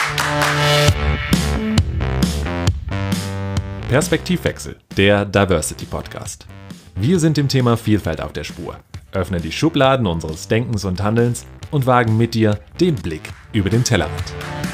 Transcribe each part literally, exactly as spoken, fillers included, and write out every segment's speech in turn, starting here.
Perspektivwechsel, der Diversity Podcast. Wir sind dem Thema Vielfalt auf der Spur, öffnen die Schubladen unseres Denkens und Handelns und wagen mit dir den Blick über den Tellerrand.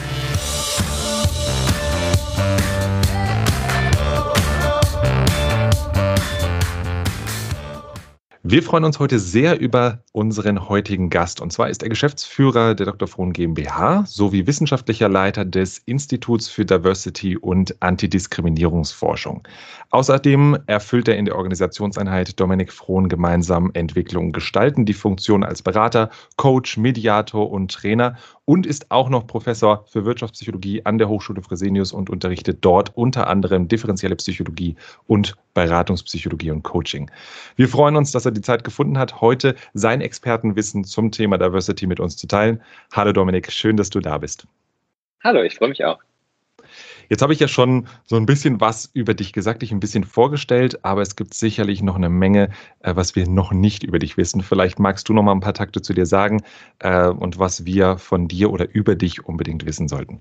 Wir freuen uns heute sehr über unseren heutigen Gast. Und zwar ist er Geschäftsführer der Doktor Frohn GmbH sowie wissenschaftlicher Leiter des Instituts für Diversity und Antidiskriminierungsforschung. Außerdem erfüllt er in der Organisationseinheit Dominik Frohn gemeinsam Entwicklung gestalten die Funktion als Berater, Coach, Mediator und Trainer und ist auch noch Professor für Wirtschaftspsychologie an der Hochschule Fresenius und unterrichtet dort unter anderem differenzielle Psychologie und Beratungspsychologie und Coaching. Wir freuen uns, dass er die Zeit gefunden hat, heute sein Expertenwissen zum Thema Diversity mit uns zu teilen. Hallo Dominik, schön, dass du da bist. Hallo, ich freue mich auch. Jetzt habe ich ja schon so ein bisschen was über dich gesagt, dich ein bisschen vorgestellt, aber es gibt sicherlich noch eine Menge, was wir noch nicht über dich wissen. Vielleicht magst du noch mal ein paar Takte zu dir sagen und was wir von dir oder über dich unbedingt wissen sollten.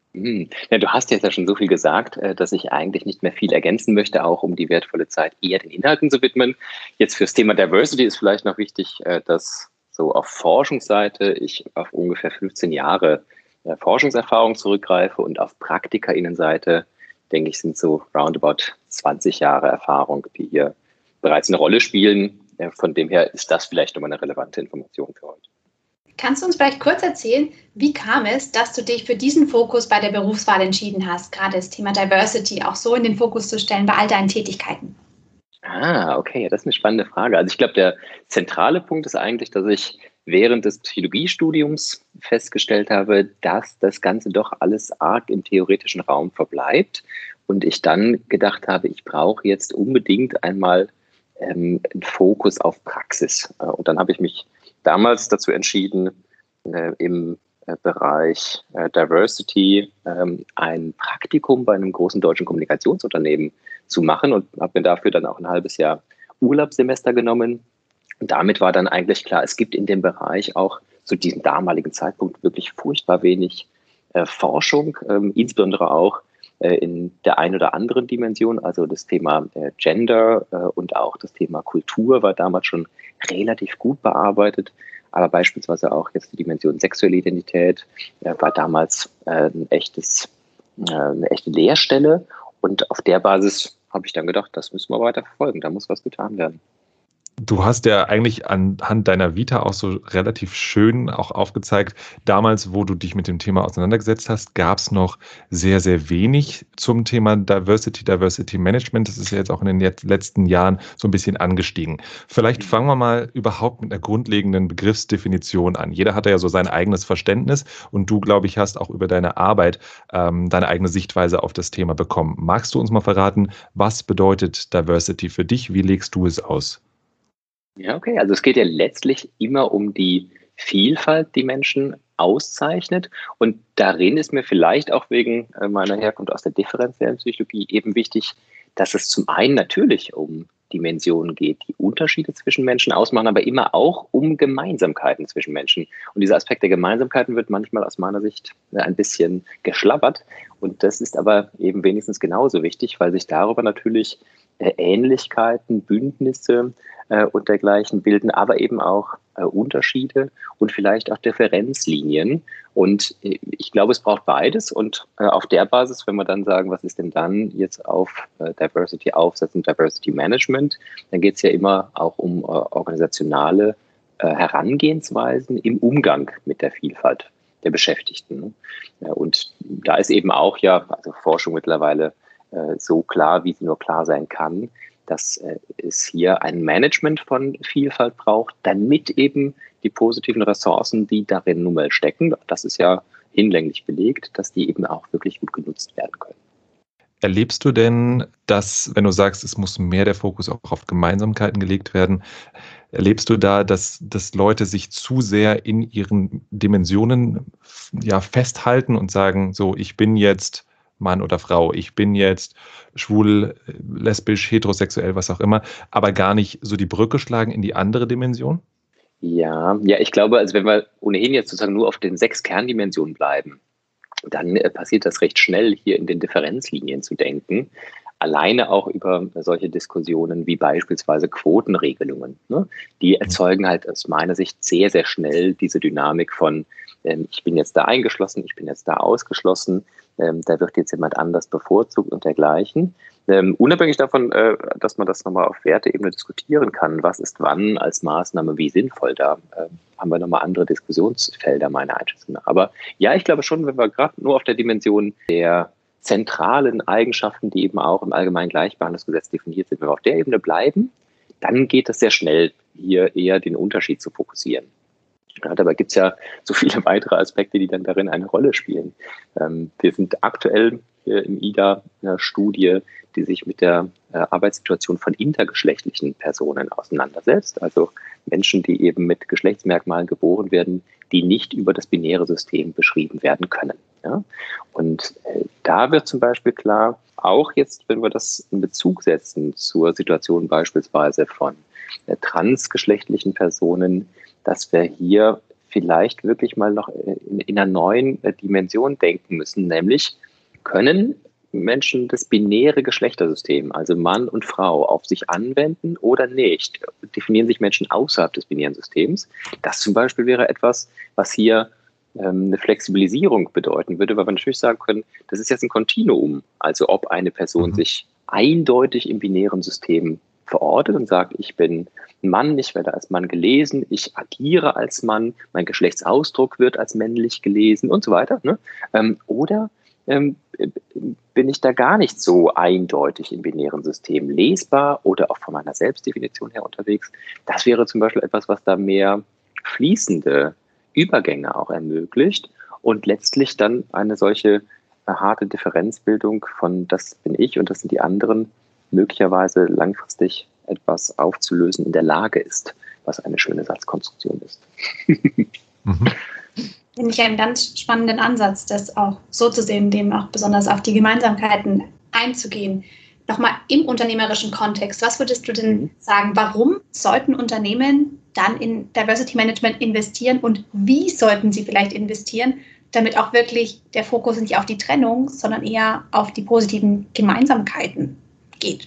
Ja, du hast jetzt ja schon so viel gesagt, dass ich eigentlich nicht mehr viel ergänzen möchte, auch um die wertvolle Zeit eher den Inhalten zu widmen. Jetzt fürs Thema Diversity ist vielleicht noch wichtig, dass so auf Forschungsseite ich auf ungefähr fünfzehn Jahre Forschungserfahrung zurückgreife und auf PraktikerInnenseite, denke ich, sind so roundabout zwanzig Jahre Erfahrung, die hier bereits eine Rolle spielen. Von dem her ist das vielleicht nochmal eine relevante Information für heute. Kannst du uns vielleicht kurz erzählen, wie kam es, dass du dich für diesen Fokus bei der Berufswahl entschieden hast, gerade das Thema Diversity auch so in den Fokus zu stellen bei all deinen Tätigkeiten? Ah, okay, das ist eine spannende Frage. Also ich glaube, der zentrale Punkt ist eigentlich, dass ich während des Psychologiestudiums festgestellt habe, dass das Ganze doch alles arg im theoretischen Raum verbleibt und ich dann gedacht habe, ich brauche jetzt unbedingt einmal ähm, einen Fokus auf Praxis. Und dann habe ich mich damals dazu entschieden, äh, im äh, Bereich äh, Diversity äh, ein Praktikum bei einem großen deutschen Kommunikationsunternehmen zu machen und habe mir dafür dann auch ein halbes Jahr Urlaubssemester genommen. Und damit war dann eigentlich klar, es gibt in dem Bereich auch zu diesem damaligen Zeitpunkt wirklich furchtbar wenig äh, Forschung, ähm, insbesondere auch äh, in der einen oder anderen Dimension. Also das Thema äh, Gender äh, und auch das Thema Kultur war damals schon relativ gut bearbeitet. Aber beispielsweise auch jetzt die Dimension sexuelle Identität äh, war damals äh, ein echtes, äh, eine echte Leerstelle. Und auf der Basis habe ich dann gedacht, das müssen wir weiter verfolgen, da muss was getan werden. Du hast ja eigentlich anhand deiner Vita auch so relativ schön auch aufgezeigt, damals, wo du dich mit dem Thema auseinandergesetzt hast, gab es noch sehr, sehr wenig zum Thema Diversity, Diversity Management. Das ist ja jetzt auch in den letzten Jahren so ein bisschen angestiegen. Vielleicht fangen wir mal überhaupt mit einer grundlegenden Begriffsdefinition an. Jeder hat ja so sein eigenes Verständnis und du, glaube ich, hast auch über deine Arbeit ähm, deine eigene Sichtweise auf das Thema bekommen. Magst du uns mal verraten, was bedeutet Diversity für dich? Wie legst du es aus? Ja, okay. Also es geht ja letztlich immer um die Vielfalt, die Menschen auszeichnet. Und darin ist mir vielleicht auch wegen meiner Herkunft aus der differenziellen Psychologie eben wichtig, dass es zum einen natürlich um Dimensionen geht, die Unterschiede zwischen Menschen ausmachen, aber immer auch um Gemeinsamkeiten zwischen Menschen. Und dieser Aspekt der Gemeinsamkeiten wird manchmal aus meiner Sicht ein bisschen geschlabbert. Und das ist aber eben wenigstens genauso wichtig, weil sich darüber natürlich Ähnlichkeiten, Bündnisse äh, und dergleichen bilden, aber eben auch äh, Unterschiede und vielleicht auch Differenzlinien. Und äh, ich glaube, es braucht beides. Und äh, auf der Basis, wenn wir dann sagen, was ist denn dann jetzt auf äh, Diversity aufsetzen, Diversity Management, dann geht es ja immer auch um äh, organisationale äh, Herangehensweisen im Umgang mit der Vielfalt der Beschäftigten. Ja, und da ist eben auch ja, also Forschung mittlerweile so klar, wie sie nur klar sein kann, dass äh, es hier ein Management von Vielfalt braucht, damit eben die positiven Ressourcen, die darin nun mal stecken, das ist ja hinlänglich belegt, dass die eben auch wirklich gut genutzt werden können. Erlebst du denn, dass, wenn du sagst, es muss mehr der Fokus auch auf Gemeinsamkeiten gelegt werden, erlebst du da, dass, dass Leute sich zu sehr in ihren Dimensionen ja, festhalten und sagen, so, ich bin jetzt Mann oder Frau, ich bin jetzt schwul, lesbisch, heterosexuell, was auch immer, aber gar nicht so die Brücke schlagen in die andere Dimension? Ja, ja, ich glaube, also wenn wir ohnehin jetzt sozusagen nur auf den sechs Kerndimensionen bleiben, dann äh, passiert das recht schnell, hier in den Differenzlinien zu denken. Alleine auch über solche Diskussionen wie beispielsweise Quotenregelungen. Ne? Die erzeugen halt aus meiner Sicht sehr, sehr schnell diese Dynamik von, ähm, ich bin jetzt da eingeschlossen, ich bin jetzt da ausgeschlossen, ähm, da wird jetzt jemand anders bevorzugt und dergleichen. Ähm, unabhängig davon, äh, dass man das nochmal auf Werteebene diskutieren kann, was ist wann als Maßnahme wie sinnvoll, da äh, haben wir nochmal andere Diskussionsfelder, meiner Einschätzung nach. Aber ja, ich glaube schon, wenn wir gerade nur auf der Dimension der zentralen Eigenschaften, die eben auch im Allgemeinen Gleichbehandlungsgesetz definiert sind, wenn wir auf der Ebene bleiben, dann geht es sehr schnell, hier eher den Unterschied zu fokussieren. Ja, dabei gibt es ja so viele weitere Aspekte, die dann darin eine Rolle spielen. Ähm, wir sind aktuell hier im I D A eine Studie, die sich mit der äh, Arbeitssituation von intergeschlechtlichen Personen auseinandersetzt, also Menschen, die eben mit Geschlechtsmerkmalen geboren werden, die nicht über das binäre System beschrieben werden können. Ja? Und äh, da wird zum Beispiel klar, auch jetzt, wenn wir das in Bezug setzen zur Situation beispielsweise von äh, transgeschlechtlichen Personen, dass wir hier vielleicht wirklich mal noch in, in einer neuen äh, Dimension denken müssen, nämlich können Menschen das binäre Geschlechtersystem, also Mann und Frau, auf sich anwenden oder nicht? Definieren sich Menschen außerhalb des binären Systems? Das zum Beispiel wäre etwas, was hier ähm, eine Flexibilisierung bedeuten würde, weil wir natürlich sagen können, das ist jetzt ein Kontinuum, also ob eine Person mhm. sich eindeutig im binären System verortet und sagt, ich bin ein Mann, ich werde als Mann gelesen, ich agiere als Mann, mein Geschlechtsausdruck wird als männlich gelesen und so weiter. Ne? Ähm, oder ähm, bin ich da gar nicht so eindeutig im binären System lesbar oder auch von meiner Selbstdefinition her unterwegs. Das wäre zum Beispiel etwas, was da mehr fließende Übergänge auch ermöglicht und letztlich dann eine solche eine harte Differenzbildung von das bin ich und das sind die anderen möglicherweise langfristig etwas aufzulösen in der Lage ist, was eine schöne Satzkonstruktion ist. mhm. Finde ich einen ganz spannenden Ansatz, das auch so zu sehen, dem auch besonders auf die Gemeinsamkeiten einzugehen. Nochmal im unternehmerischen Kontext, was würdest du denn mhm. sagen, warum sollten Unternehmen dann in Diversity Management investieren und wie sollten sie vielleicht investieren, damit auch wirklich der Fokus nicht auf die Trennung, sondern eher auf die positiven Gemeinsamkeiten geht?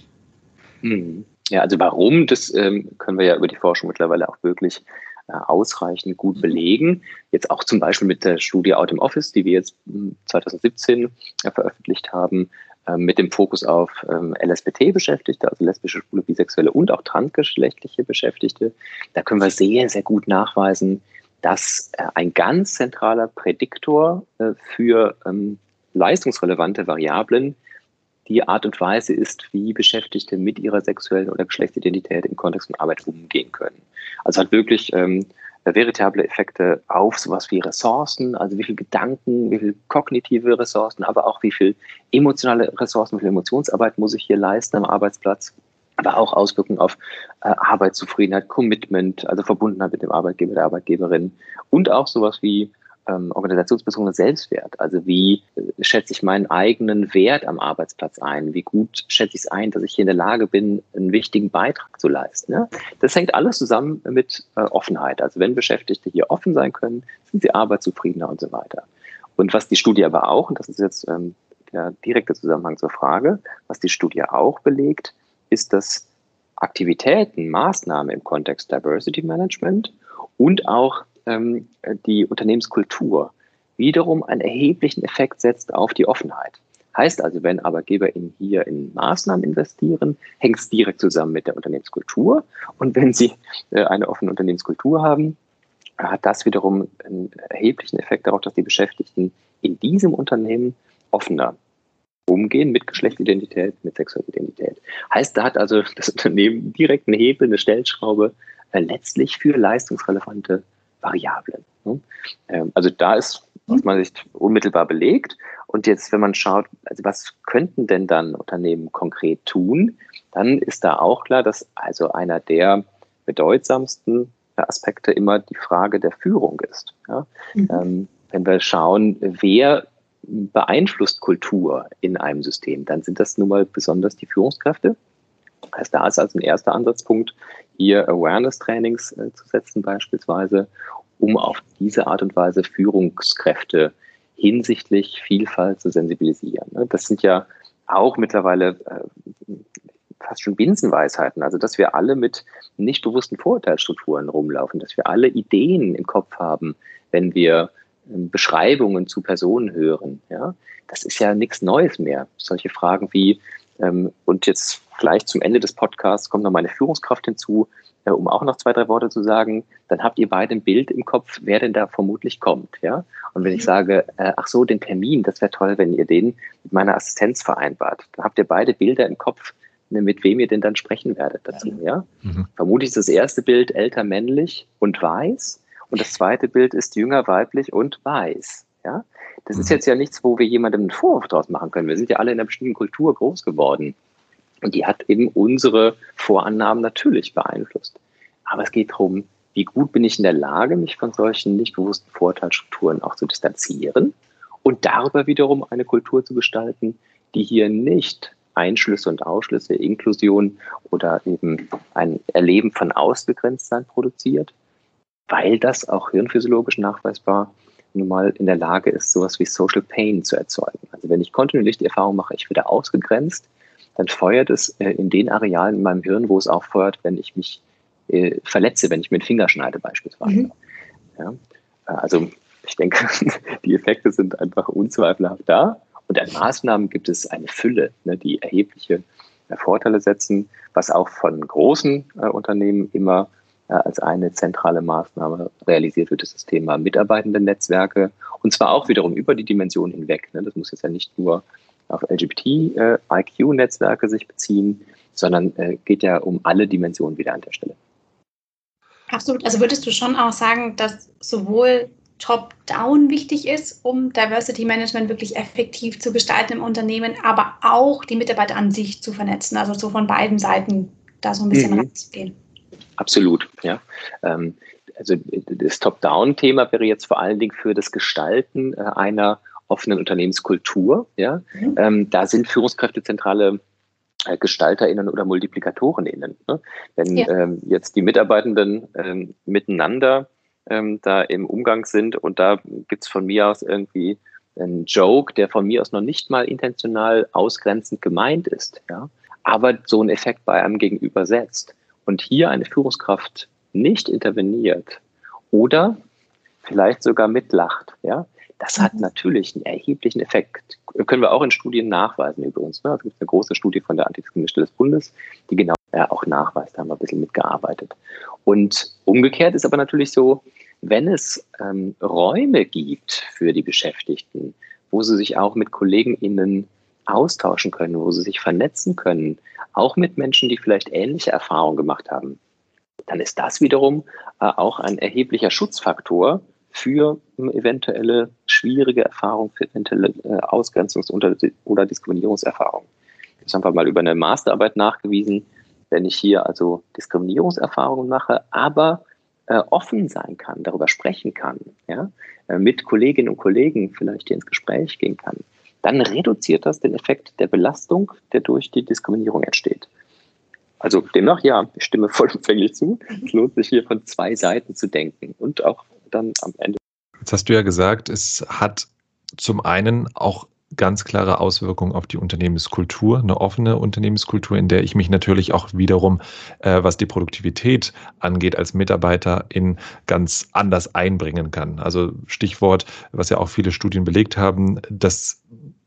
Mhm. Ja, also warum, das ähm, können wir ja über die Forschung mittlerweile auch wirklich äh, ausreichend gut belegen. Jetzt auch zum Beispiel mit der Studie Out im Office, die wir jetzt zwanzig siebzehn äh, veröffentlicht haben, äh, mit dem Fokus auf ähm, L S B T-Beschäftigte, also lesbische, schwule, bisexuelle und auch transgeschlechtliche Beschäftigte. Da können wir sehr, sehr gut nachweisen, dass äh, ein ganz zentraler Prädiktor äh, für ähm, leistungsrelevante Variablen die Art und Weise ist, wie Beschäftigte mit ihrer sexuellen oder Geschlechtsidentität im Kontext von Arbeit umgehen können. Also hat wirklich ähm, veritable Effekte auf sowas wie Ressourcen, also wie viel Gedanken, wie viel kognitive Ressourcen, aber auch wie viel emotionale Ressourcen, wie viel Emotionsarbeit muss ich hier leisten am Arbeitsplatz, aber auch Auswirkungen auf äh, Arbeitszufriedenheit, Commitment, also Verbundenheit mit dem Arbeitgeber, der Arbeitgeberin und auch sowas wie ähm, organisationsbezogener Selbstwert. Also wie äh, schätze ich meinen eigenen Wert am Arbeitsplatz ein? Wie gut schätze ich es ein, dass ich hier in der Lage bin, einen wichtigen Beitrag zu leisten? Ne? Das hängt alles zusammen mit äh, Offenheit. Also wenn Beschäftigte hier offen sein können, sind sie arbeitszufriedener und so weiter. Und was die Studie aber auch, und das ist jetzt ähm, der direkte Zusammenhang zur Frage, was die Studie auch belegt, ist, dass Aktivitäten, Maßnahmen im Kontext Diversity Management und auch ähm, die Unternehmenskultur wiederum einen erheblichen Effekt setzt auf die Offenheit. Heißt also, wenn Arbeitgeber in hier in Maßnahmen investieren, hängt es direkt zusammen mit der Unternehmenskultur. Und wenn sie äh, eine offene Unternehmenskultur haben, hat das wiederum einen erheblichen Effekt darauf, dass die Beschäftigten in diesem Unternehmen offener umgehen mit Geschlechtsidentität, mit sexueller Identität. Heißt, da hat also das Unternehmen direkt einen Hebel, eine Stellschraube, äh, letztlich für leistungsrelevante Variablen. Ne? Ähm, also da ist aus meiner Sicht unmittelbar belegt. Und jetzt, wenn man schaut, also was könnten denn dann Unternehmen konkret tun, dann ist da auch klar, dass also einer der bedeutsamsten Aspekte immer die Frage der Führung ist. Ja? Mhm. Ähm, wenn wir schauen, wer beeinflusst Kultur in einem System, dann sind das nun mal besonders die Führungskräfte. Das heißt, da ist also ein erster Ansatzpunkt, hier Awareness-Trainings äh, zu setzen beispielsweise, um auf diese Art und Weise Führungskräfte hinsichtlich Vielfalt zu sensibilisieren. Das sind ja auch mittlerweile äh, fast schon Binsenweisheiten, also dass wir alle mit nicht bewussten Vorurteilsstrukturen rumlaufen, dass wir alle Ideen im Kopf haben, wenn wir äh, Beschreibungen zu Personen hören. Ja? Das ist ja nichts Neues mehr. Solche Fragen wie, ähm, und jetzt gleich zum Ende des Podcasts kommt noch meine Führungskraft hinzu, äh, um auch noch zwei, drei Worte zu sagen, dann habt ihr beide ein Bild im Kopf, wer denn da vermutlich kommt. Ja? Und wenn ich sage, äh, ach so, den Termin, das wäre toll, wenn ihr den mit meiner Assistenz vereinbart, dann habt ihr beide Bilder im Kopf, mit wem ihr denn dann sprechen werdet dazu. Ja? Mhm. Vermutlich ist das erste Bild älter männlich und weiß und das zweite Bild ist jünger weiblich und weiß. Ja? Das mhm. ist jetzt ja nichts, wo wir jemandem einen Vorwurf draus machen können. Wir sind ja alle in einer bestimmten Kultur groß geworden und die hat eben unsere Vorannahmen natürlich beeinflusst. Aber es geht darum, wie gut bin ich in der Lage, mich von solchen nicht bewussten Vorurteilsstrukturen auch zu distanzieren und darüber wiederum eine Kultur zu gestalten, die hier nicht Einschlüsse und Ausschlüsse, Inklusion oder eben ein Erleben von Ausgegrenztsein produziert, weil das auch hirnphysiologisch nachweisbar nun mal in der Lage ist, sowas wie Social Pain zu erzeugen. Also wenn ich kontinuierlich die Erfahrung mache, ich werde ausgegrenzt, dann feuert es äh, in den Arealen in meinem Hirn, wo es auch feuert, wenn ich mich äh, verletze, wenn ich mir den Finger schneide beispielsweise. Mhm. Ja, also ich denke, die Effekte sind einfach unzweifelhaft da. Und an Maßnahmen gibt es eine Fülle, ne, die erhebliche äh, Vorteile setzen, was auch von großen äh, Unternehmen immer äh, als eine zentrale Maßnahme realisiert wird, ist das Thema Mitarbeitendennetzwerke. Und zwar auch wiederum über die Dimension hinweg. Ne. Das muss jetzt ja nicht nur auf L G B T-I Q-Netzwerke sich beziehen, sondern äh, geht ja um alle Dimensionen wieder an der Stelle. Absolut. Also würdest du schon auch sagen, dass sowohl Top-Down wichtig ist, um Diversity Management wirklich effektiv zu gestalten im Unternehmen, aber auch die Mitarbeiter an sich zu vernetzen, also so von beiden Seiten da so ein bisschen mhm. reinzugehen. Absolut, ja. Ähm, also das Top-Down-Thema wäre jetzt vor allen Dingen für das Gestalten äh, einer offenen Unternehmenskultur. Ja? Mhm. Ähm, da sind Führungskräfte zentrale äh, GestalterInnen oder MultiplikatorInnen. Ne? Wenn ja. ähm, jetzt die Mitarbeitenden ähm, miteinander ähm, da im Umgang sind und da gibt es von mir aus irgendwie einen Joke, der von mir aus noch nicht mal intentional ausgrenzend gemeint ist, ja? aber so einen Effekt bei einem Gegenüber setzt und hier eine Führungskraft nicht interveniert oder vielleicht sogar mitlacht, ja, das hat natürlich einen erheblichen Effekt. Können wir auch in Studien nachweisen übrigens. Ne? Es gibt eine große Studie von der Antidiskriminierungsstelle des Bundes, die genau äh, auch nachweist, da haben wir ein bisschen mitgearbeitet. Und umgekehrt ist aber natürlich so, wenn es ähm, Räume gibt für die Beschäftigten, wo sie sich auch mit KollegInnen austauschen können, wo sie sich vernetzen können, auch mit Menschen, die vielleicht ähnliche Erfahrungen gemacht haben, dann ist das wiederum äh, auch ein erheblicher Schutzfaktor für eventuelle schwierige Erfahrungen, für eventuelle äh, Ausgrenzungs- oder, oder Diskriminierungserfahrungen. Das haben wir mal über eine Masterarbeit nachgewiesen, wenn ich hier also Diskriminierungserfahrungen mache, aber äh, offen sein kann, darüber sprechen kann, ja, äh, mit Kolleginnen und Kollegen vielleicht hier ins Gespräch gehen kann, dann reduziert das den Effekt der Belastung, der durch die Diskriminierung entsteht. Also demnach, ja, ich stimme vollumfänglich zu. Es lohnt sich hier von zwei Seiten zu denken und auch dann am Ende. Jetzt hast du ja gesagt, es hat zum einen auch ganz klare Auswirkungen auf die Unternehmenskultur, eine offene Unternehmenskultur, in der ich mich natürlich auch wiederum, äh, was die Produktivität angeht, als Mitarbeiter in ganz anders einbringen kann. Also Stichwort, was ja auch viele Studien belegt haben, das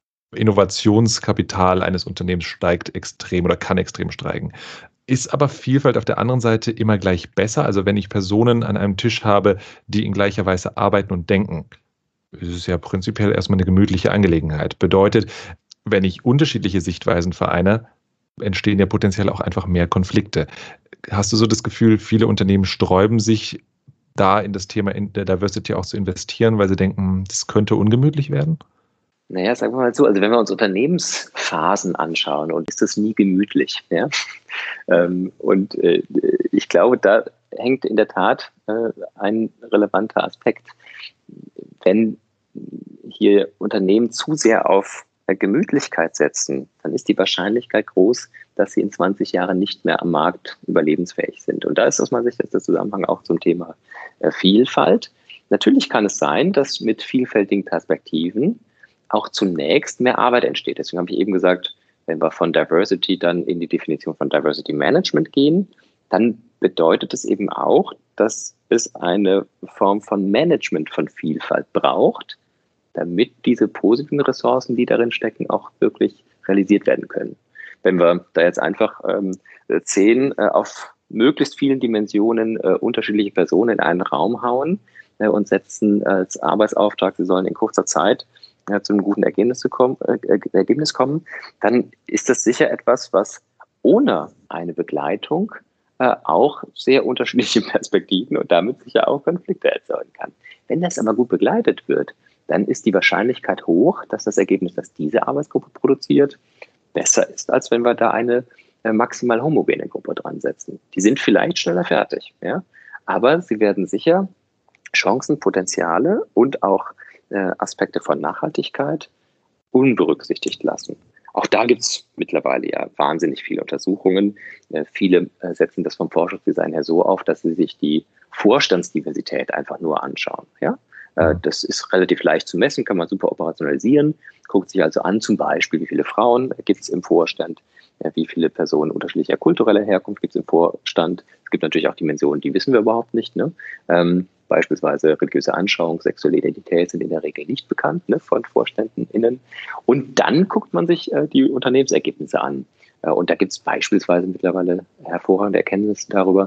Innovationskapital eines Unternehmens steigt extrem oder kann extrem steigen. Ist aber Vielfalt auf der anderen Seite immer gleich besser? Also wenn ich Personen an einem Tisch habe, die in gleicher Weise arbeiten und denken, ist es ja prinzipiell erstmal eine gemütliche Angelegenheit. Bedeutet, wenn ich unterschiedliche Sichtweisen vereine, entstehen ja potenziell auch einfach mehr Konflikte. Hast du so das Gefühl, viele Unternehmen sträuben sich da in das Thema der Diversity auch zu investieren, weil sie denken, das könnte ungemütlich werden? Naja, sagen wir mal so, also wenn wir uns Unternehmensphasen anschauen, und ist das nie gemütlich. Ja? Ähm, und äh, ich glaube, da hängt in der Tat äh, ein relevanter Aspekt. Wenn hier Unternehmen zu sehr auf äh, Gemütlichkeit setzen, dann ist die Wahrscheinlichkeit groß, dass sie in zwanzig Jahren nicht mehr am Markt überlebensfähig sind. Und da ist aus meiner Sicht der Zusammenhang auch zum Thema äh, Vielfalt. Natürlich kann es sein, dass mit vielfältigen Perspektiven auch zunächst mehr Arbeit entsteht. Deswegen habe ich eben gesagt, wenn wir von Diversity dann in die Definition von Diversity Management gehen, dann bedeutet es eben auch, dass es eine Form von Management von Vielfalt braucht, damit diese positiven Ressourcen, die darin stecken, auch wirklich realisiert werden können. Wenn wir da jetzt einfach ähm, zehn äh, auf möglichst vielen Dimensionen äh, unterschiedliche Personen in einen Raum hauen äh, und setzen als Arbeitsauftrag, sie sollen in kurzer Zeit äh, zu einem guten Ergebnis, zu kommen, äh, Ergebnis kommen, dann ist das sicher etwas, was ohne eine Begleitung äh, auch sehr unterschiedliche Perspektiven und damit sicher auch Konflikte erzeugen kann. Wenn das aber gut begleitet wird, dann ist die Wahrscheinlichkeit hoch, dass das Ergebnis, das diese Arbeitsgruppe produziert, besser ist, als wenn wir da eine äh, maximal homogene Gruppe dran setzen. Die sind vielleicht schneller fertig, ja, aber sie werden sicher Chancen, Potenziale und auch äh, Aspekte von Nachhaltigkeit unberücksichtigt lassen. Auch da gibt es mittlerweile ja wahnsinnig viele Untersuchungen. Äh, viele äh, setzen das vom Forschungsdesign her so auf, dass sie sich die Vorstandsdiversität einfach nur anschauen, ja. Das ist relativ leicht zu messen, kann man super operationalisieren. Guckt sich also an, zum Beispiel, wie viele Frauen gibt es im Vorstand, wie viele Personen unterschiedlicher kultureller Herkunft gibt es im Vorstand. Es gibt natürlich auch Dimensionen, die wissen wir überhaupt nicht. Ne? Ähm, beispielsweise religiöse Anschauung, sexuelle Identität sind in der Regel nicht bekannt, ne, von VorständInnen. Und dann guckt man sich äh, die Unternehmensergebnisse an. Äh, und da gibt es beispielsweise mittlerweile hervorragende Erkenntnisse darüber,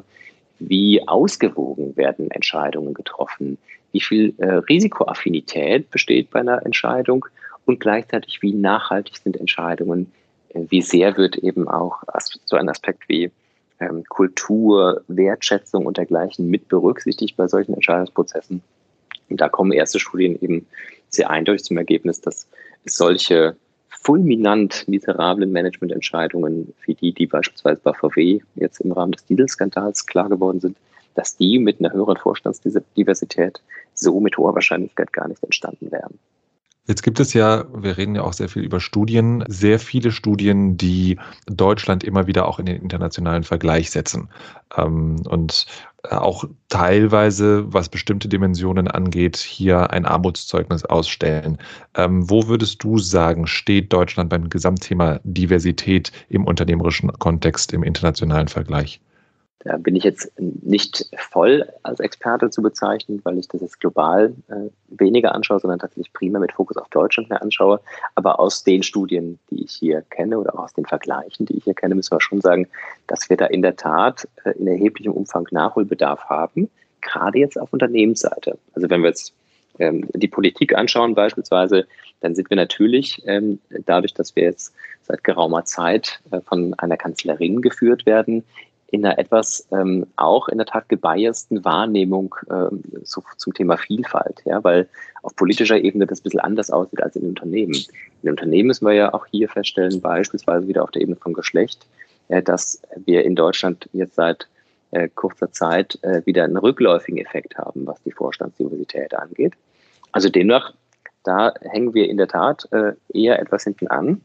wie ausgewogen werden Entscheidungen getroffen, wie viel äh, Risikoaffinität besteht bei einer Entscheidung und gleichzeitig wie nachhaltig sind Entscheidungen, äh, wie sehr wird eben auch as- so ein Aspekt wie ähm, Kultur, Wertschätzung und dergleichen mit berücksichtigt bei solchen Entscheidungsprozessen. Und da kommen erste Studien eben sehr eindeutig zum Ergebnis, dass es solche fulminant miserablen Managemententscheidungen wie die, die beispielsweise bei V W jetzt im Rahmen des Dieselskandals klar geworden sind, dass die mit einer höheren Vorstandsdiversität so mit hoher Wahrscheinlichkeit gar nicht entstanden wären. Jetzt gibt es ja, wir reden ja auch sehr viel über Studien, sehr viele Studien, die Deutschland immer wieder auch in den internationalen Vergleich setzen. Ähm, und auch teilweise, was bestimmte Dimensionen angeht, hier ein Armutszeugnis ausstellen. Ähm, wo würdest du sagen, steht Deutschland beim Gesamtthema Diversität im unternehmerischen Kontext, im internationalen Vergleich? Da bin ich jetzt nicht voll als Experte zu bezeichnen, weil ich das jetzt global äh, weniger anschaue, sondern tatsächlich primär mit Fokus auf Deutschland mehr anschaue. Aber aus den Studien, die ich hier kenne oder auch aus den Vergleichen, die ich hier kenne, müssen wir schon sagen, dass wir da in der Tat äh, in erheblichem Umfang Nachholbedarf haben, gerade jetzt auf Unternehmensseite. Also wenn wir jetzt ähm, die Politik anschauen beispielsweise, dann sind wir natürlich ähm, dadurch, dass wir jetzt seit geraumer Zeit äh, von einer Kanzlerin geführt werden, in einer etwas ähm, auch in der Tat gebiasten Wahrnehmung ähm, so zum Thema Vielfalt, ja, weil auf politischer Ebene das ein bisschen anders aussieht als in Unternehmen. In Unternehmen müssen wir ja auch hier feststellen, beispielsweise wieder auf der Ebene von Geschlecht, äh, dass wir in Deutschland jetzt seit äh, kurzer Zeit äh, wieder einen rückläufigen Effekt haben, was die Vorstandsdiversität angeht. Also demnach, da hängen wir in der Tat äh, eher etwas hinten an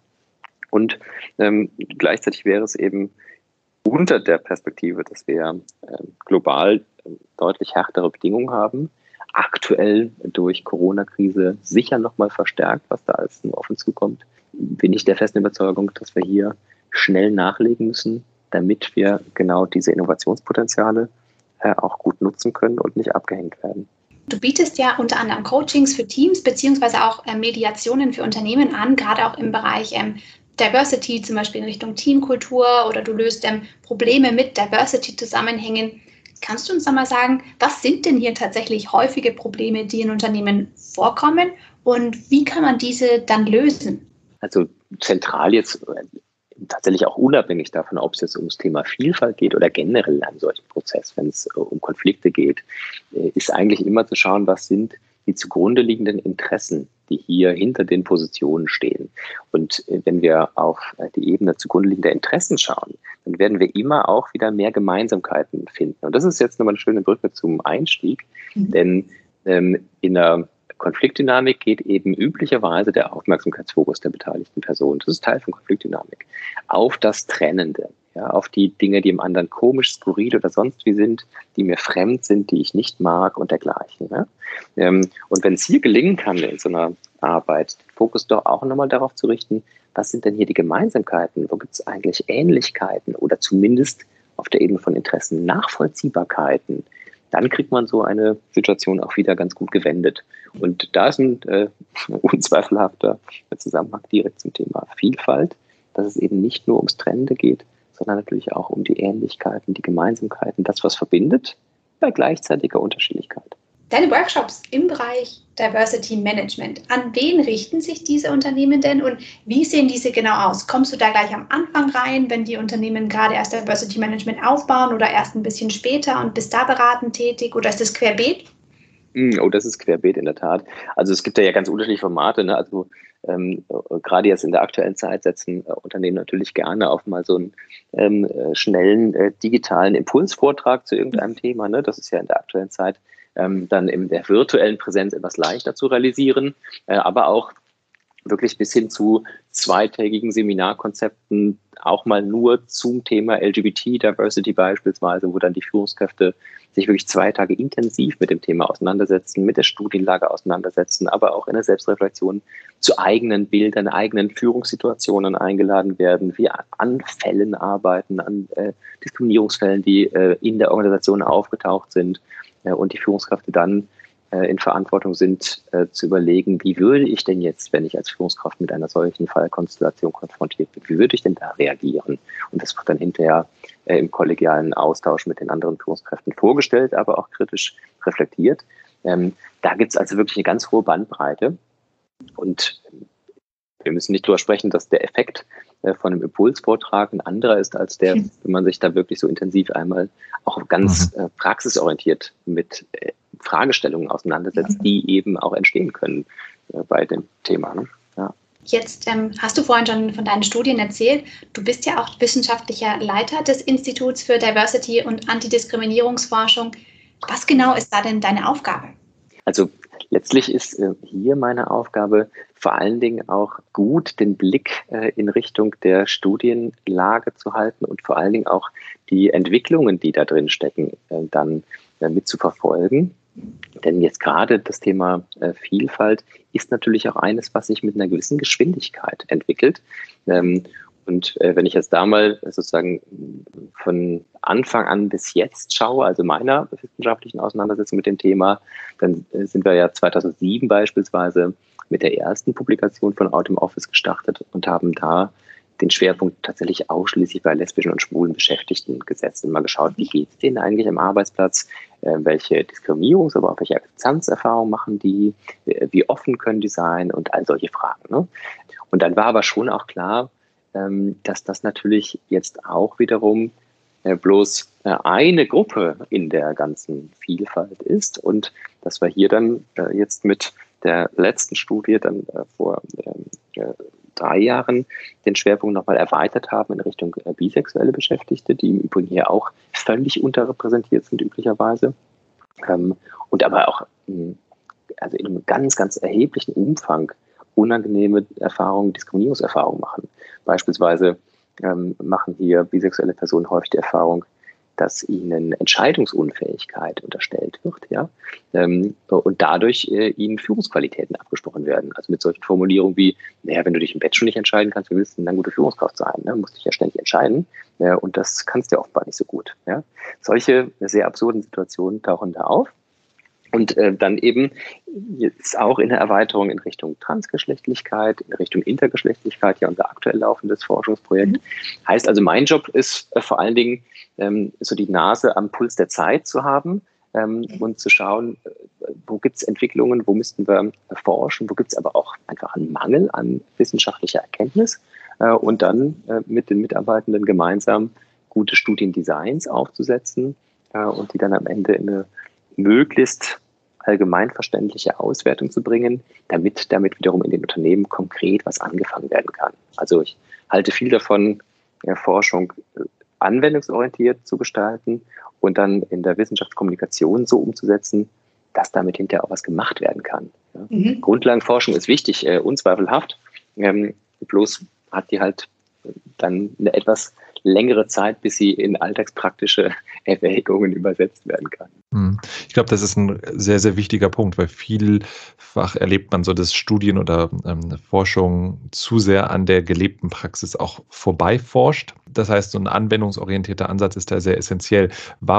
und ähm, gleichzeitig wäre es eben unter der Perspektive, dass wir äh, global äh, deutlich härtere Bedingungen haben, aktuell durch Corona-Krise sicher nochmal verstärkt, was da alles auf uns zukommt, bin ich der festen Überzeugung, dass wir hier schnell nachlegen müssen, damit wir genau diese Innovationspotenziale äh, auch gut nutzen können und nicht abgehängt werden. Du bietest ja unter anderem Coachings für Teams beziehungsweise auch äh, Mediationen für Unternehmen an, gerade auch im Bereich ähm, Diversity, zum Beispiel in Richtung Teamkultur, oder du löst ähm, Probleme mit Diversity-Zusammenhängen. Kannst du uns da mal sagen, was sind denn hier tatsächlich häufige Probleme, die in Unternehmen vorkommen und wie kann man diese dann lösen? Also zentral jetzt tatsächlich auch unabhängig davon, ob es jetzt ums Thema Vielfalt geht oder generell in einem solchen Prozess, wenn es um Konflikte geht, ist eigentlich immer zu schauen, was sind die zugrunde liegenden Interessen, die hier hinter den Positionen stehen. Und wenn wir auf die Ebene zugrunde liegender Interessen schauen, dann werden wir immer auch wieder mehr Gemeinsamkeiten finden. Und das ist jetzt nochmal eine schöne Brücke zum Einstieg, mhm. denn ähm, in einer Konfliktdynamik geht eben üblicherweise der Aufmerksamkeitsfokus der beteiligten Person, das ist Teil von Konfliktdynamik, auf das Trennende. Ja? ja, auf die Dinge, die im anderen komisch, skurril oder sonst wie sind, die mir fremd sind, die ich nicht mag und dergleichen. Ja? Ähm, und wenn es hier gelingen kann, in so einer Arbeit, den Fokus doch auch nochmal darauf zu richten, was sind denn hier die Gemeinsamkeiten, wo gibt es eigentlich Ähnlichkeiten oder zumindest auf der Ebene von Interessen Nachvollziehbarkeiten, dann kriegt man so eine Situation auch wieder ganz gut gewendet. Und da ist ein äh, unzweifelhafter Zusammenhang direkt zum Thema Vielfalt, dass es eben nicht nur ums Trennende geht, sondern natürlich auch um die Ähnlichkeiten, die Gemeinsamkeiten, das, was verbindet, bei gleichzeitiger Unterschiedlichkeit. Deine Workshops im Bereich Diversity Management, an wen richten sich diese Unternehmen denn und wie sehen diese genau aus? Kommst du da gleich am Anfang rein, wenn die Unternehmen gerade erst Diversity Management aufbauen oder erst ein bisschen später und bist da beratend tätig oder ist das querbeet? Oh, das ist querbeet in der Tat. Also es gibt ja ganz unterschiedliche Formate. Ne? Also ähm, gerade jetzt in der aktuellen Zeit setzen äh, Unternehmen natürlich gerne auf mal so einen ähm, äh, schnellen äh, digitalen Impulsvortrag zu irgendeinem Thema. Ne? Das ist ja in der aktuellen Zeit ähm, dann in der virtuellen Präsenz etwas leichter zu realisieren, äh, aber auch wirklich bis hin zu zweitägigen Seminarkonzepten, auch mal nur zum Thema L G B T Diversity beispielsweise, wo dann die Führungskräfte sich wirklich zwei Tage intensiv mit dem Thema auseinandersetzen, mit der Studienlage auseinandersetzen, aber auch in der Selbstreflexion zu eigenen Bildern, eigenen Führungssituationen eingeladen werden, wir an Fällen arbeiten, an äh, Diskriminierungsfällen, die äh, in der Organisation aufgetaucht sind äh, und die Führungskräfte dann in Verantwortung sind, äh, zu überlegen, wie würde ich denn jetzt, wenn ich als Führungskraft mit einer solchen Fallkonstellation konfrontiert bin, wie würde ich denn da reagieren? Und das wird dann hinterher äh, im kollegialen Austausch mit den anderen Führungskräften vorgestellt, aber auch kritisch reflektiert. Ähm, da gibt es also wirklich eine ganz hohe Bandbreite. Und wir müssen nicht darüber sprechen, dass der Effekt äh, von einem Impulsvortrag ein anderer ist als der, wenn man sich da wirklich so intensiv einmal auch ganz äh, praxisorientiert mit äh, Fragestellungen auseinandersetzt, die eben auch entstehen können äh, bei dem Thema. Ne? Ja. Jetzt ähm, hast du vorhin schon von deinen Studien erzählt. Du bist ja auch wissenschaftlicher Leiter des Instituts für Diversity und Antidiskriminierungsforschung. Was genau ist da denn deine Aufgabe? Also letztlich ist äh, hier meine Aufgabe vor allen Dingen auch gut den Blick äh, in Richtung der Studienlage zu halten und vor allen Dingen auch die Entwicklungen, die da drin stecken, äh, dann äh, mit zu verfolgen. Denn jetzt gerade das Thema äh, Vielfalt ist natürlich auch eines, was sich mit einer gewissen Geschwindigkeit entwickelt. Ähm, und äh, wenn ich jetzt da mal sozusagen von Anfang an bis jetzt schaue, also meiner wissenschaftlichen Auseinandersetzung mit dem Thema, dann äh, sind wir ja zweitausendsieben beispielsweise mit der ersten Publikation von Out im Office gestartet und haben da den Schwerpunkt tatsächlich ausschließlich bei lesbischen und schwulen Beschäftigten gesetzt und mal geschaut, wie geht es denen eigentlich am Arbeitsplatz, äh, welche Diskriminierungs-, aber auch welche Akzeptanzerfahrungen machen die, äh, wie offen können die sein und all solche Fragen. Ne? Und dann war aber schon auch klar, ähm, dass das natürlich jetzt auch wiederum äh, bloß äh, eine Gruppe in der ganzen Vielfalt ist und dass wir hier dann äh, jetzt mit der letzten Studie dann äh, vor äh, drei Jahren den Schwerpunkt nochmal erweitert haben in Richtung äh, bisexuelle Beschäftigte, die im Übrigen hier auch völlig unterrepräsentiert sind üblicherweise ähm, und aber auch mh, also in einem ganz, ganz erheblichen Umfang unangenehme Erfahrungen, Diskriminierungserfahrungen machen. Beispielsweise ähm, machen hier bisexuelle Personen häufig die Erfahrung, dass ihnen Entscheidungsunfähigkeit unterstellt wird, ja, ähm, und dadurch äh, ihnen Führungsqualitäten abgesprochen werden. Also mit solchen Formulierungen wie, naja, wenn du dich im Bett schon nicht entscheiden kannst, wie willst du denn eine gute Führungskraft sein? Ne? Du musst dich ja ständig entscheiden äh, und das kannst du ja offenbar nicht so gut. Ja? Solche sehr absurden Situationen tauchen da auf. Und äh, dann eben jetzt auch in der Erweiterung in Richtung Transgeschlechtlichkeit, in Richtung Intergeschlechtlichkeit, ja unser aktuell laufendes Forschungsprojekt. Mhm. Heißt also, mein Job ist äh, vor allen Dingen, ähm, so die Nase am Puls der Zeit zu haben ähm, mhm. und zu schauen, äh, wo gibt es Entwicklungen, wo müssten wir forschen, wo gibt es aber auch einfach einen Mangel an wissenschaftlicher Erkenntnis äh, und dann äh, mit den Mitarbeitenden gemeinsam gute Studiendesigns aufzusetzen äh, und die dann am Ende in eine möglichst allgemeinverständliche Auswertung zu bringen, damit damit wiederum in den Unternehmen konkret was angefangen werden kann. Also ich halte viel davon, ja, Forschung anwendungsorientiert zu gestalten und dann in der Wissenschaftskommunikation so umzusetzen, dass damit hinterher auch was gemacht werden kann. Ja. Mhm. Grundlagenforschung ist wichtig, äh, unzweifelhaft, ähm, bloß hat die halt dann eine etwas längere Zeit, bis sie in alltagspraktische Erwägungen übersetzt werden kann. Ich glaube, das ist ein sehr, sehr wichtiger Punkt, weil vielfach erlebt man so, dass Studien oder ähm, Forschung zu sehr an der gelebten Praxis auch vorbeiforscht. Das heißt, so ein anwendungsorientierter Ansatz ist da sehr essentiell.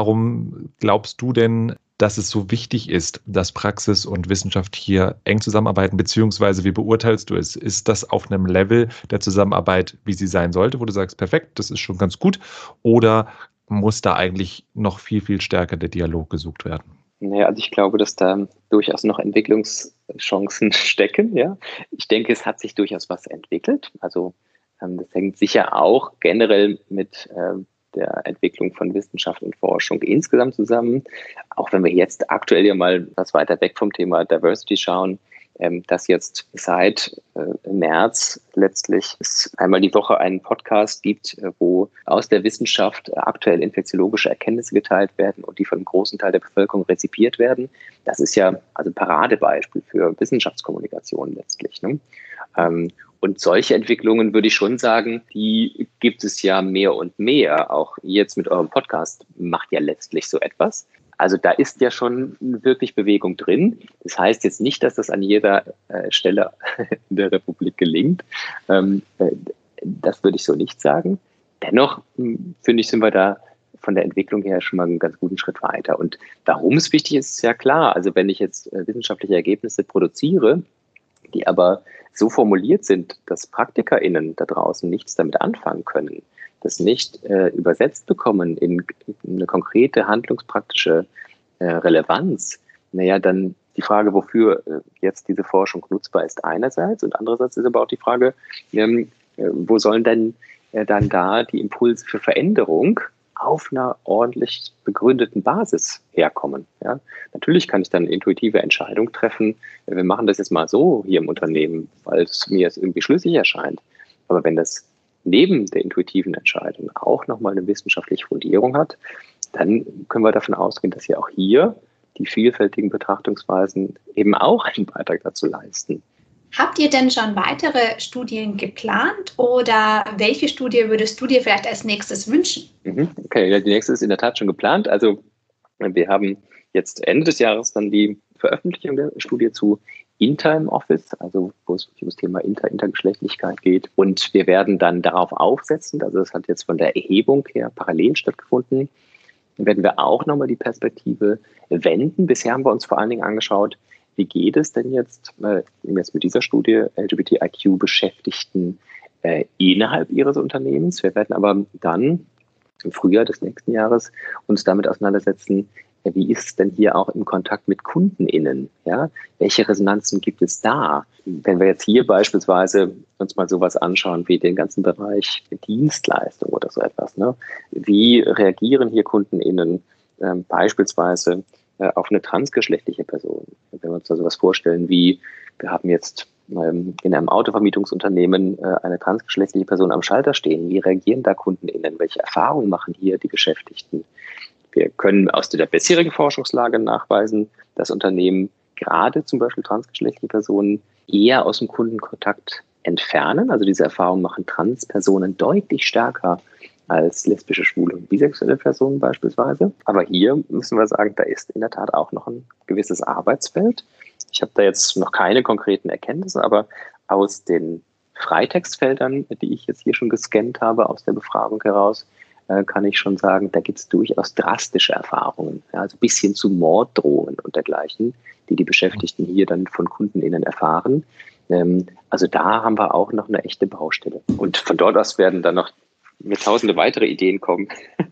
Warum glaubst du denn, dass es so wichtig ist, dass Praxis und Wissenschaft hier eng zusammenarbeiten, beziehungsweise wie beurteilst du es? Ist das auf einem Level der Zusammenarbeit, wie sie sein sollte, wo du sagst, perfekt, das ist schon ganz gut, oder muss da eigentlich noch viel, viel stärker der Dialog gesucht werden? Naja, also ich glaube, dass da durchaus noch Entwicklungschancen stecken. Ja, ich denke, es hat sich durchaus was entwickelt. Also ähm, das hängt sicher auch generell mit äh, der Entwicklung von Wissenschaft und Forschung insgesamt zusammen. Auch wenn wir jetzt aktuell ja mal was weiter weg vom Thema Diversity schauen, ähm, dass jetzt seit äh, März letztlich es einmal die Woche einen Podcast gibt, äh, wo aus der Wissenschaft aktuell infektiologische Erkenntnisse geteilt werden und die von einem großen Teil der Bevölkerung rezipiert werden. Das ist ja also ein Paradebeispiel für Wissenschaftskommunikation letztlich, ne? Ähm, Und solche Entwicklungen, würde ich schon sagen, die gibt es ja mehr und mehr. Auch jetzt mit eurem Podcast macht ja letztlich so etwas. Also da ist ja schon wirklich Bewegung drin. Das heißt jetzt nicht, dass das an jeder äh, Stelle in der Republik gelingt. Ähm, äh, das würde ich so nicht sagen. Dennoch, mh, finde ich, sind wir da von der Entwicklung her schon mal einen ganz guten Schritt weiter. Und warum es wichtig ist, ist ja klar. Also wenn ich jetzt äh, wissenschaftliche Ergebnisse produziere, die aber so formuliert sind, dass PraktikerInnen da draußen nichts damit anfangen können, das nicht äh, übersetzt bekommen in, in eine konkrete handlungspraktische äh, Relevanz, naja, dann die Frage, wofür äh, jetzt diese Forschung nutzbar ist einerseits, und andererseits ist aber auch die Frage, ähm, äh, wo sollen denn äh, dann da die Impulse für Veränderung auf einer ordentlich begründeten Basis herkommen. Ja? Natürlich kann ich dann eine intuitive Entscheidung treffen, wir machen das jetzt mal so hier im Unternehmen, weil es mir jetzt irgendwie schlüssig erscheint. Aber wenn das neben der intuitiven Entscheidung auch nochmal eine wissenschaftliche Fundierung hat, dann können wir davon ausgehen, dass ja auch hier die vielfältigen Betrachtungsweisen eben auch einen Beitrag dazu leisten. Habt ihr denn schon weitere Studien geplant oder welche Studie würdest du dir vielleicht als nächstes wünschen? Okay, ja, die nächste ist in der Tat schon geplant. Also wir haben jetzt Ende des Jahres dann die Veröffentlichung der Studie zu Inter im Office, also wo es um das Thema Inter, Intergeschlechtlichkeit geht. Und wir werden dann darauf aufsetzen, also das hat jetzt von der Erhebung her parallel stattgefunden, dann werden wir auch nochmal die Perspektive wenden. Bisher haben wir uns vor allen Dingen angeschaut, wie geht es denn jetzt, äh, jetzt mit dieser Studie L G B T I Q-Beschäftigten äh, innerhalb ihres Unternehmens. Wir werden aber dann im Frühjahr des nächsten Jahres uns damit auseinandersetzen, äh, wie ist es denn hier auch im Kontakt mit KundenInnen? Ja? Welche Resonanzen gibt es da? Wenn wir jetzt hier beispielsweise uns mal sowas anschauen wie den ganzen Bereich Dienstleistung oder so etwas, ne? Wie reagieren hier KundenInnen äh, beispielsweise auf eine transgeschlechtliche Person? Wenn wir uns da sowas vorstellen wie, wir haben jetzt ähm, in einem Autovermietungsunternehmen äh, eine transgeschlechtliche Person am Schalter stehen, wie reagieren da KundenInnen? Welche Erfahrungen machen hier die Beschäftigten? Wir können aus der bisherigen Forschungslage nachweisen, dass Unternehmen gerade zum Beispiel transgeschlechtliche Personen eher aus dem Kundenkontakt entfernen. Also diese Erfahrungen machen Transpersonen deutlich stärker als lesbische, schwule und bisexuelle Personen beispielsweise. Aber hier müssen wir sagen, da ist in der Tat auch noch ein gewisses Arbeitsfeld. Ich habe da jetzt noch keine konkreten Erkenntnisse, aber aus den Freitextfeldern, die ich jetzt hier schon gescannt habe, aus der Befragung heraus, äh, kann ich schon sagen, da gibt es durchaus drastische Erfahrungen, ja, also bis hin zu Morddrohungen und dergleichen, die die Beschäftigten hier dann von KundenInnen erfahren. Ähm, also da haben wir auch noch eine echte Baustelle. Und von dort aus werden dann noch mir tausende weitere Ideen kommen,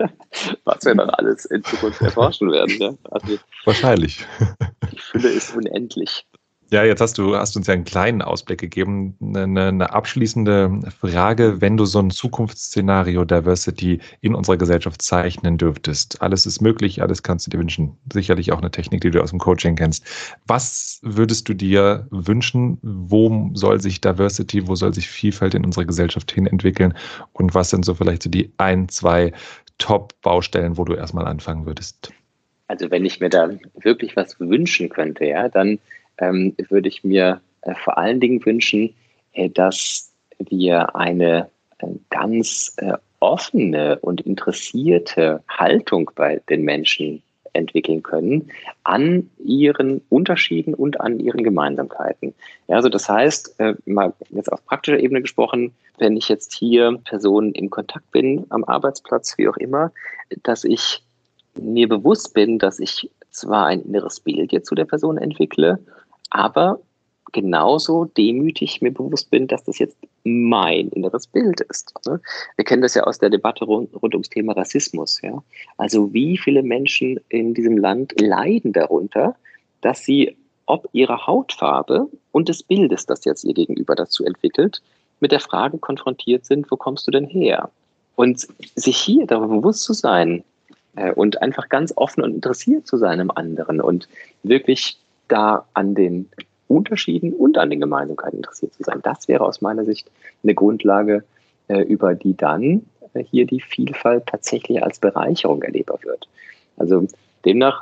was wir noch alles in Zukunft erforschen werden. Ja? Also wahrscheinlich. Die Fülle ist unendlich. Ja, jetzt hast du hast uns ja einen kleinen Ausblick gegeben. Eine, eine abschließende Frage, wenn du so ein Zukunftsszenario Diversity in unserer Gesellschaft zeichnen dürftest. Alles ist möglich, alles kannst du dir wünschen. Sicherlich auch eine Technik, die du aus dem Coaching kennst. Was würdest du dir wünschen? Wo soll sich Diversity, wo soll sich Vielfalt in unserer Gesellschaft hin entwickeln? Und was sind so vielleicht so die ein, zwei Top-Baustellen, wo du erstmal anfangen würdest? Also wenn ich mir da wirklich was wünschen könnte, ja, dann ähm, würde ich mir äh, vor allen Dingen wünschen, äh, dass wir eine äh, ganz äh, offene und interessierte Haltung bei den Menschen entwickeln können an ihren Unterschieden und an ihren Gemeinsamkeiten. Ja, also das heißt, äh, mal jetzt auf praktischer Ebene gesprochen, wenn ich jetzt hier Personen in Kontakt bin, am Arbeitsplatz, wie auch immer, dass ich mir bewusst bin, dass ich zwar ein inneres Bild jetzt zu der Person entwickle, aber genauso demütig mir bewusst bin, dass das jetzt mein inneres Bild ist. Wir kennen das ja aus der Debatte rund, rund ums Thema Rassismus. Ja? Also wie viele Menschen in diesem Land leiden darunter, dass sie ob ihrer Hautfarbe und des Bildes, das jetzt ihr Gegenüber dazu entwickelt, mit der Frage konfrontiert sind, wo kommst du denn her? Und sich hier darüber bewusst zu sein äh, und einfach ganz offen und interessiert zu sein am anderen und wirklich da an den Unterschieden und an den Gemeinsamkeiten interessiert zu sein. Das wäre aus meiner Sicht eine Grundlage, äh, über die dann äh, hier die Vielfalt tatsächlich als Bereicherung erlebbar wird. Also demnach,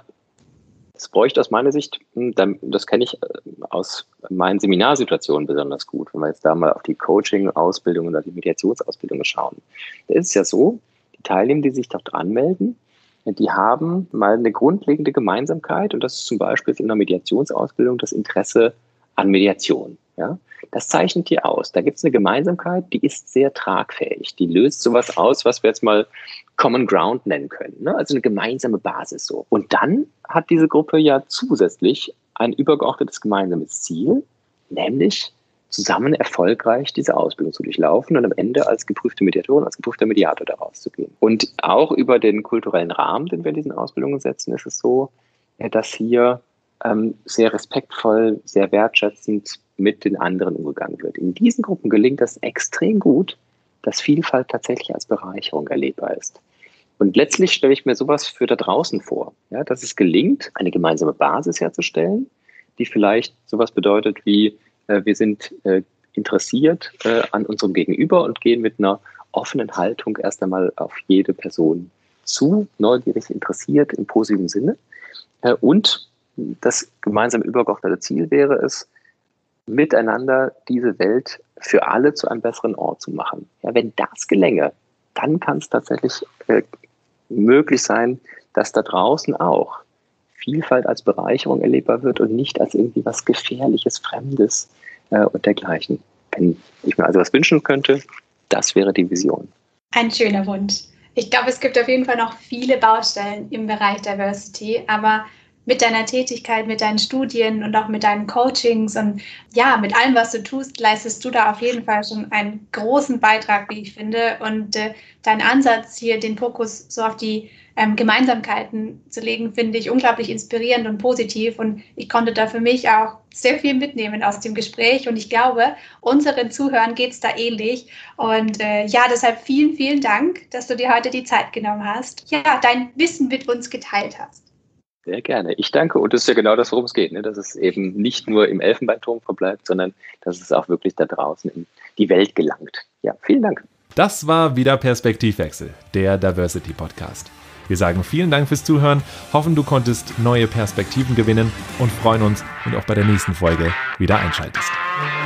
es bräuchte aus meiner Sicht, das kenne ich aus meinen Seminarsituationen besonders gut, wenn wir jetzt da mal auf die Coaching-Ausbildung oder die Mediationsausbildung schauen. Da ist es ja so, die Teilnehmer, die sich dort anmelden, die haben mal eine grundlegende Gemeinsamkeit und das ist zum Beispiel in der Mediationsausbildung das Interesse an Mediation. Ja? Das zeichnet die aus. Da gibt es eine Gemeinsamkeit, die ist sehr tragfähig. Die löst sowas aus, was wir jetzt mal Common Ground nennen können. Ne? Also eine gemeinsame Basis so. Und dann hat diese Gruppe ja zusätzlich ein übergeordnetes gemeinsames Ziel, nämlich zusammen erfolgreich diese Ausbildung zu durchlaufen und am Ende als geprüfte Mediatorin, als geprüfter Mediator daraus zu gehen. Und auch über den kulturellen Rahmen, den wir in diesen Ausbildungen setzen, ist es so, dass hier ähm, sehr respektvoll, sehr wertschätzend mit den anderen umgegangen wird. In diesen Gruppen gelingt das extrem gut, dass Vielfalt tatsächlich als Bereicherung erlebbar ist. Und letztlich stelle ich mir sowas für da draußen vor, ja, dass es gelingt, eine gemeinsame Basis herzustellen, die vielleicht sowas bedeutet wie, wir sind äh, interessiert äh, an unserem Gegenüber und gehen mit einer offenen Haltung erst einmal auf jede Person zu, neugierig interessiert im positiven Sinne. Äh, und das gemeinsame übergeordnete Ziel wäre es, miteinander diese Welt für alle zu einem besseren Ort zu machen. Ja, wenn das gelänge, dann kann es tatsächlich äh, möglich sein, dass da draußen auch Vielfalt als Bereicherung erlebbar wird und nicht als irgendwie was Gefährliches, Fremdes äh, und dergleichen. Wenn ich mir also was wünschen könnte, das wäre die Vision. Ein schöner Wunsch. Ich glaube, es gibt auf jeden Fall noch viele Baustellen im Bereich Diversity, aber mit deiner Tätigkeit, mit deinen Studien und auch mit deinen Coachings und ja, mit allem, was du tust, leistest du da auf jeden Fall schon einen großen Beitrag, wie ich finde. Und äh, dein Ansatz hier, den Fokus so auf die ähm, Gemeinsamkeiten zu legen, finde ich unglaublich inspirierend und positiv. Und ich konnte da für mich auch sehr viel mitnehmen aus dem Gespräch. Und ich glaube, unseren Zuhörern geht es da ähnlich. Und äh, ja, deshalb vielen, vielen Dank, dass du dir heute die Zeit genommen hast, ja, dein Wissen mit uns geteilt hast. Sehr gerne. Ich danke. Und das ist ja genau das, worum es geht, ne? Dass es eben nicht nur im Elfenbeinturm verbleibt, sondern dass es auch wirklich da draußen in die Welt gelangt. Ja, vielen Dank. Das war wieder Perspektivwechsel, der Diversity Podcast. Wir sagen vielen Dank fürs Zuhören, hoffen, du konntest neue Perspektiven gewinnen und freuen uns, wenn du auch bei der nächsten Folge wieder einschaltest.